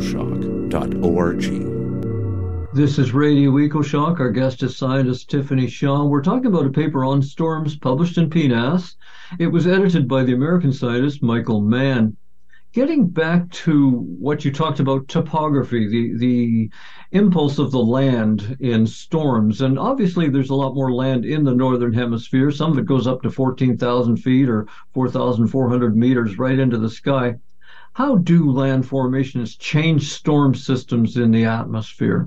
ecoshock.org. This is Radio EcoShock. Our guest is scientist Tiffany Shaw. We're talking about a paper on storms published in PNAS. It was edited by the American scientist Michael Mann. Getting back to what you talked about, topography, the impulse of the land in storms, and obviously there's a lot more land in the northern hemisphere. Some of it goes up to 14,000 feet or 4,400 meters right into the sky. How do land formations change storm systems in the atmosphere?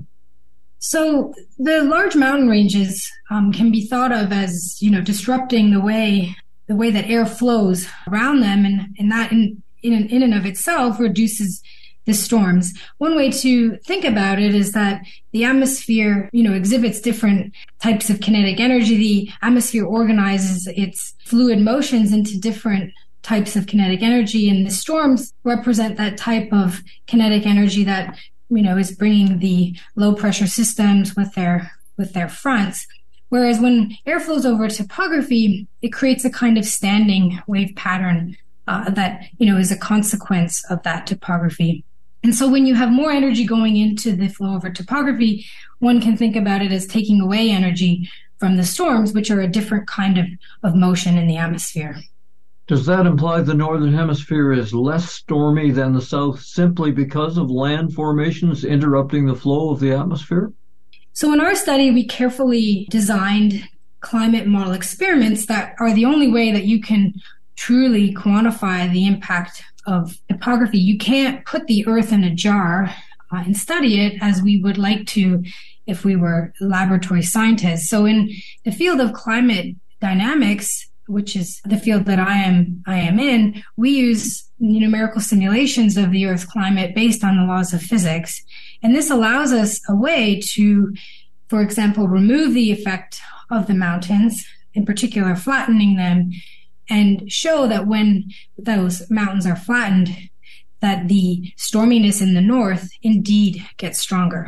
So the large mountain ranges can be thought of as, disrupting the way that air flows around them, and that in and of itself reduces the storms. One way to think about it is that the atmosphere, exhibits different types of kinetic energy. The atmosphere organizes its fluid motions into different types of kinetic energy, and the storms represent that type of kinetic energy that, is bringing the low pressure systems with their fronts. Whereas when air flows over topography, it creates a kind of standing wave pattern that, is a consequence of that topography. And so when you have more energy going into the flow over topography, one can think about it as taking away energy from the storms, which are a different kind of motion in the atmosphere. Does that imply the northern hemisphere is less stormy than the south simply because of land formations interrupting the flow of the atmosphere? So in our study, we carefully designed climate model experiments that are the only way that you can truly quantify the impact of topography. You can't put the Earth in a jar and study it as we would like to if we were laboratory scientists. So in the field of climate dynamics, which is the field that I am in, we use numerical simulations of the Earth's climate based on the laws of physics. And this allows us a way to, for example, remove the effect of the mountains, in particular flattening them, and show that when those mountains are flattened, that the storminess in the north indeed gets stronger.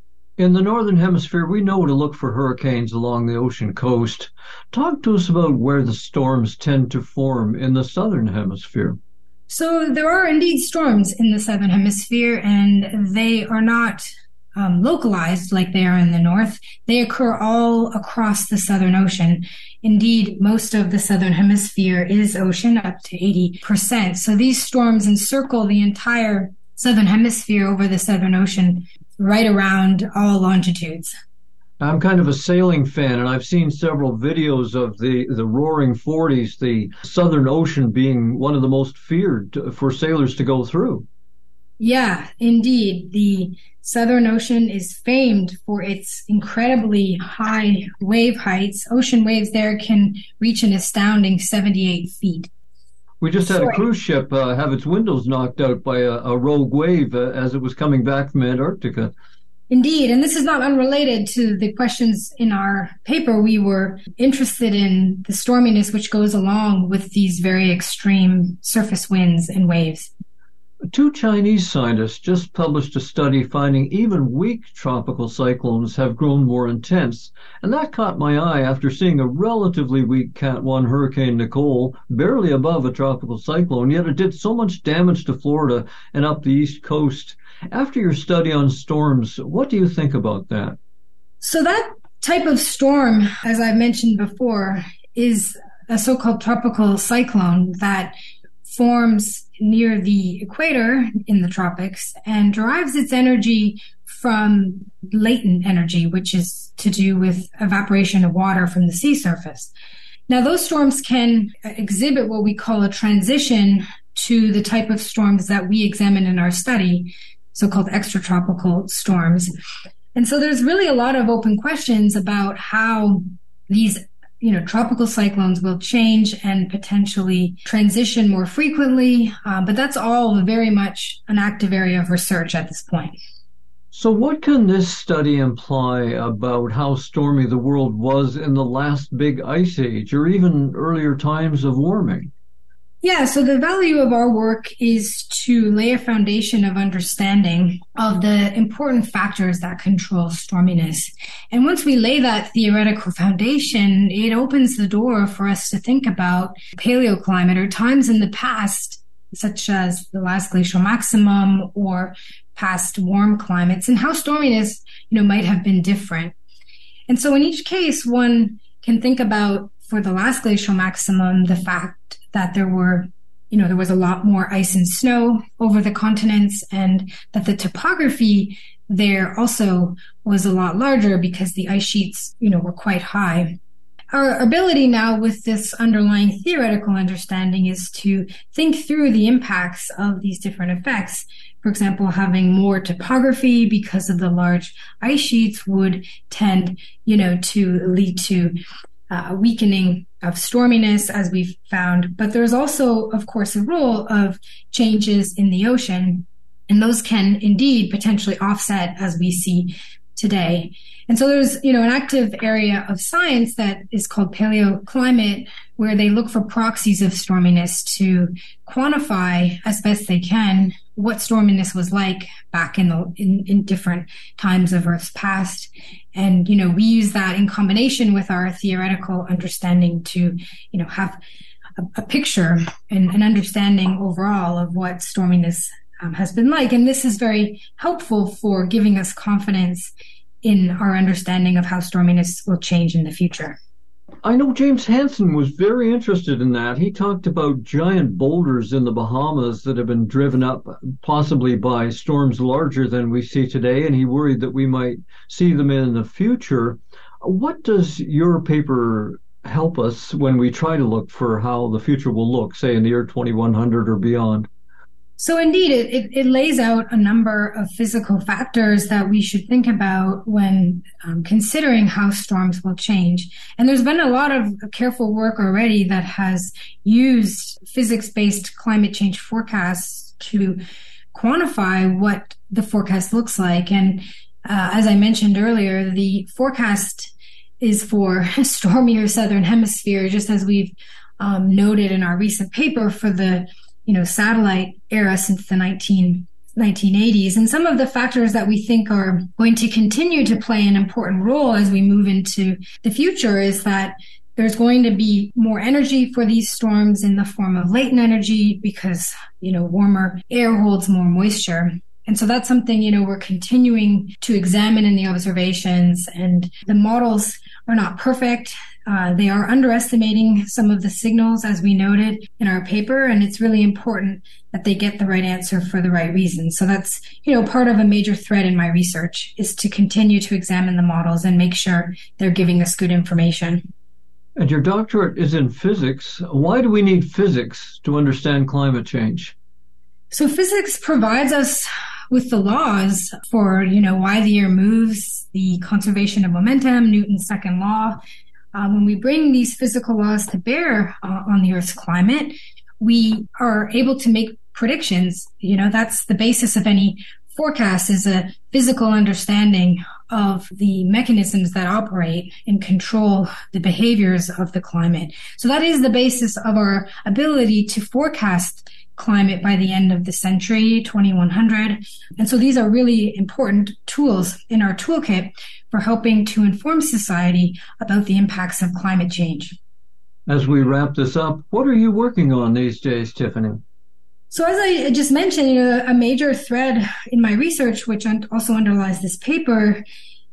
In the northern hemisphere, we know to look for hurricanes along the ocean coast. Talk to us about where the storms tend to form in the southern hemisphere. So there are indeed storms in the southern hemisphere, and they are not localized like they are in the north. They occur all across the Southern Ocean. Indeed, most of the southern hemisphere is ocean, up to 80%. So these storms encircle the entire southern hemisphere over the Southern Ocean, right around all longitudes. I'm kind of a sailing fan, and I've seen several videos of the roaring 40s, the Southern Ocean being one of the most feared for sailors to go through. Yeah, indeed. The Southern Ocean is famed for its incredibly high wave heights. Ocean waves there can reach an astounding 78 feet. We just had a cruise ship have its windows knocked out by a rogue wave as it was coming back from Antarctica. Indeed, and this is not unrelated to the questions in our paper. We were interested in the storminess which goes along with these very extreme surface winds and waves. 2 Chinese scientists just published a study finding even weak tropical cyclones have grown more intense, and that caught my eye after seeing a relatively weak Cat 1 Hurricane Nicole, barely above a tropical cyclone, yet it did so much damage to Florida and up the East Coast. After your study on storms, what do you think about that? So that type of storm, as I mentioned before, is a so-called tropical cyclone that forms near the equator in the tropics and derives its energy from latent energy, which is to do with evaporation of water from the sea surface. Now, those storms can exhibit what we call a transition to the type of storms that we examine in our study, so-called extratropical storms. And so there's really a lot of open questions about how these tropical cyclones will change and potentially transition more frequently. But that's all very much an active area of research at this point. So what can this study imply about how stormy the world was in the last big ice age or even earlier times of warming? Yeah, so the value of our work is to lay a foundation of understanding of the important factors that control storminess. And once we lay that theoretical foundation, it opens the door for us to think about paleoclimate or times in the past, such as the last glacial maximum or past warm climates, and how storminess, might have been different. And so in each case, one can think about, for the last glacial maximum, the fact that there was a lot more ice and snow over the continents, and that the topography there also was a lot larger because the ice sheets, were quite high. Our ability now with this underlying theoretical understanding is to think through the impacts of these different effects. For example, having more topography because of the large ice sheets would tend, to lead to weakening of storminess, as we've found. But there's also, of course, a role of changes in the ocean, and those can indeed potentially offset, as we see today. And so there's, an active area of science that is called paleoclimate, where they look for proxies of storminess to quantify as best they can what storminess was like back in different times of Earth's past. And, we use that in combination with our theoretical understanding to, have a picture and an understanding overall of what storminess has been like. And this is very helpful for giving us confidence in our understanding of how storminess will change in the future. I know James Hansen was very interested in that. He talked about giant boulders in the Bahamas that have been driven up possibly by storms larger than we see today, and he worried that we might see them in the future. What does your paper help us when we try to look for how the future will look, say in the year 2100 or beyond? So indeed, it lays out a number of physical factors that we should think about when considering how storms will change. And there's been a lot of careful work already that has used physics-based climate change forecasts to quantify what the forecast looks like. And as I mentioned earlier, the forecast is for a stormier southern hemisphere, just as we've noted in our recent paper for the satellite era since the 1980s. And some of the factors that we think are going to continue to play an important role as we move into the future is that there's going to be more energy for these storms in the form of latent energy because, warmer air holds more moisture. And so that's something, we're continuing to examine in the observations, and the models are not perfect. They are underestimating some of the signals, as we noted in our paper, and it's really important that they get the right answer for the right reason. So that's, part of a major thread in my research is to continue to examine the models and make sure they're giving us good information. And your doctorate is in physics. Why do we need physics to understand climate change? So physics provides us with the laws for, why the air moves, the conservation of momentum, Newton's second law. When we bring these physical laws to bear on the Earth's climate, we are able to make predictions. That's the basis of any forecast, is a physical understanding of the mechanisms that operate and control the behaviors of the climate. So that is the basis of our ability to forecast climate by the end of the century, 2100. And so these are really important tools in our toolkit for helping to inform society about the impacts of climate change. As we wrap this up, what are you working on these days, Tiffany? So as I just mentioned, a major thread in my research, which also underlies this paper,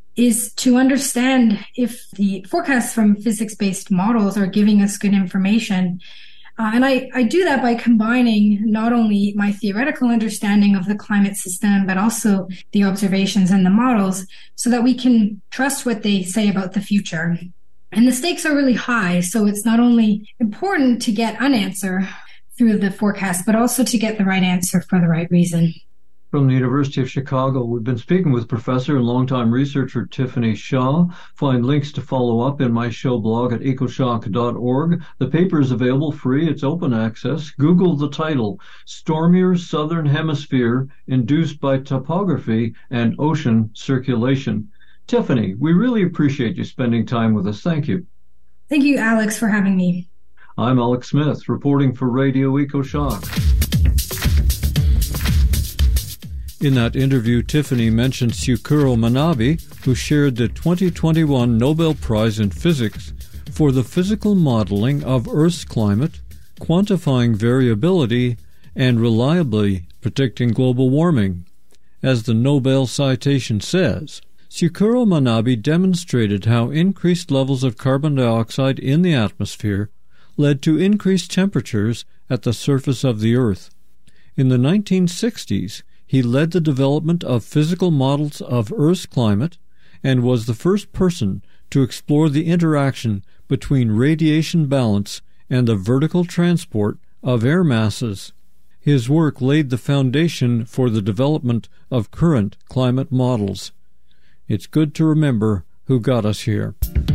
is to understand if the forecasts from physics-based models are giving us good information. And I do that by combining not only my theoretical understanding of the climate system, but also the observations and the models so that we can trust what they say about the future. And the stakes are really high. So it's not only important to get an answer through the forecast, but also to get the right answer for the right reason. From the University of Chicago, we've been speaking with professor and longtime researcher Tiffany Shaw. Find links to follow up in my show blog at ecoshock.org. The paper is available free. It's open access. Google the title, Stormier Southern Hemisphere Induced by Topography and Ocean Circulation. Tiffany, we really appreciate you spending time with us. Thank you. Thank you, Alex, for having me. I'm Alex Smith, reporting for Radio EcoShock. In that interview, Tiffany mentioned Syukuro Manabe, who shared the 2021 Nobel Prize in Physics for the physical modeling of Earth's climate, quantifying variability, and reliably predicting global warming. As the Nobel citation says, Syukuro Manabe demonstrated how increased levels of carbon dioxide in the atmosphere led to increased temperatures at the surface of the Earth. In the 1960s, he led the development of physical models of Earth's climate and was the first person to explore the interaction between radiation balance and the vertical transport of air masses. His work laid the foundation for the development of current climate models. It's good to remember who got us here.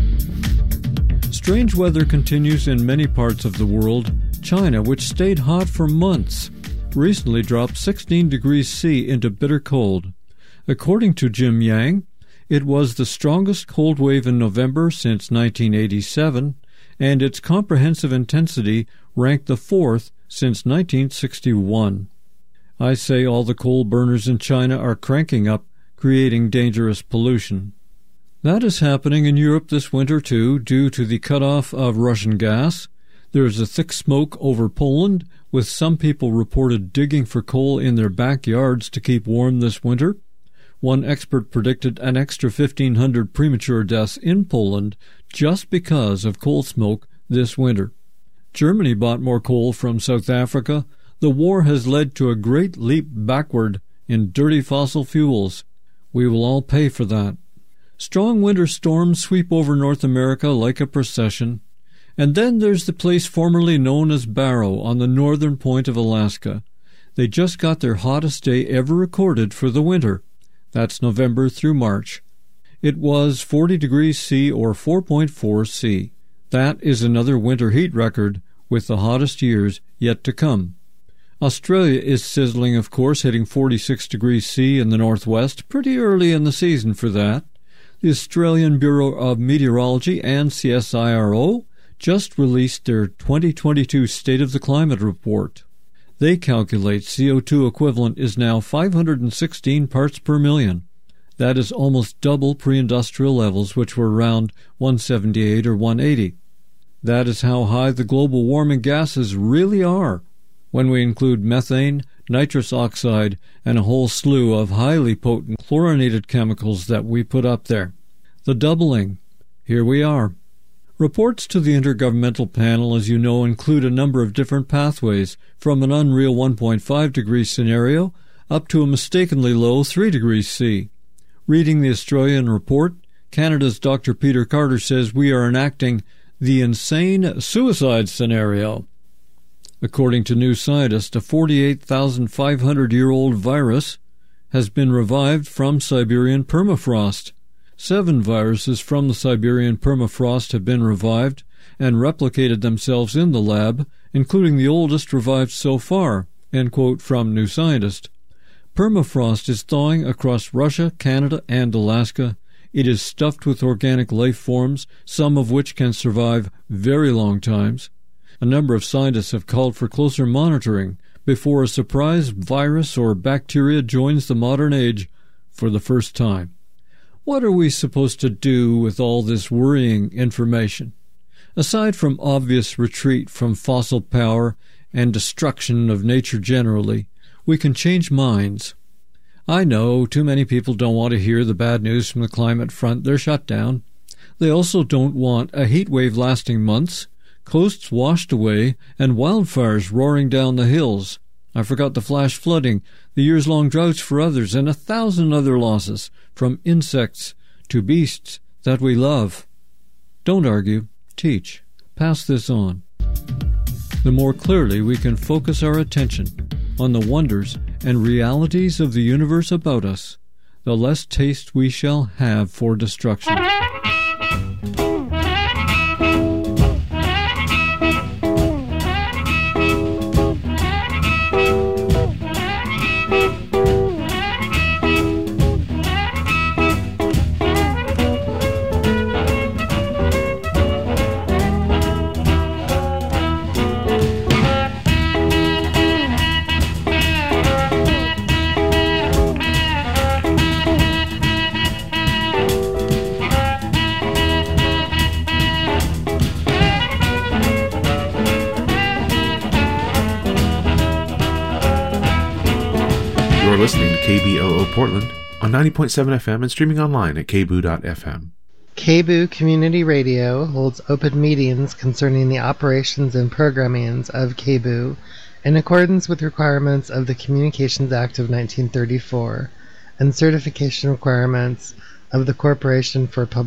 Strange weather continues in many parts of the world. China, which stayed hot for months, recently dropped 16 degrees C into bitter cold. According to Jim Yang, it was the strongest cold wave in November since 1987, and its comprehensive intensity ranked the fourth since 1961. I say all the coal burners in China are cranking up, creating dangerous pollution. That is happening in Europe this winter, too, due to the cutoff of Russian gas. There is a thick smoke over Poland, with some people reported digging for coal in their backyards to keep warm this winter. One expert predicted an extra 1,500 premature deaths in Poland just because of coal smoke this winter. Germany bought more coal from South Africa. The war has led to a great leap backward in dirty fossil fuels. We will all pay for that. Strong winter storms sweep over North America like a procession. And then there's the place formerly known as Barrow on the northern point of Alaska. They just got their hottest day ever recorded for the winter. That's November through March. It was 40 degrees C or 4.4 C. That is another winter heat record with the hottest years yet to come. Australia is sizzling, of course, hitting 46 degrees C in the northwest, pretty early in the season for that. The Australian Bureau of Meteorology and CSIRO just released their 2022 State of the Climate report. They calculate CO2 equivalent is now 516 parts per million. That is almost double pre-industrial levels, which were around 178 or 180. That is how high the global warming gases really are. when we include methane, nitrous oxide, and a whole slew of highly potent chlorinated chemicals that we put up there. The doubling. Here we are. Reports to the Intergovernmental Panel, as you know, include a number of different pathways, from an unreal 1.5 degrees scenario up to a mistakenly low 3 degrees C. Reading the Australian report, Canada's Dr. Peter Carter says we are enacting the insane suicide scenario. According to New Scientist, a 48,500-year-old virus has been revived from Siberian permafrost. 7 viruses from the Siberian permafrost have been revived and replicated themselves in the lab, including the oldest revived so far, end quote from New Scientist. Permafrost is thawing across Russia, Canada, and Alaska. It is stuffed with organic life forms, some of which can survive very long times. A number of scientists have called for closer monitoring before a surprise virus or bacteria joins the modern age for the first time. What are we supposed to do with all this worrying information? Aside from obvious retreat from fossil power and destruction of nature generally, we can change minds. I know too many people don't want to hear the bad news from the climate front. They're shut down. They also don't want a heat wave lasting months, coasts washed away, and wildfires roaring down the hills. I forgot the flash flooding, the years-long droughts for others, and 1,000 other losses, from insects to beasts that we love. Don't argue. Teach. Pass this on. The more clearly we can focus our attention on the wonders and realities of the universe about us, the less taste we shall have for destruction. You're listening to KBOO Portland on 90.7 FM and streaming online at kboo.fm. KBOO Community Radio holds open meetings concerning the operations and programmings of KBOO in accordance with requirements of the Communications Act of 1934 and certification requirements of the Corporation for Public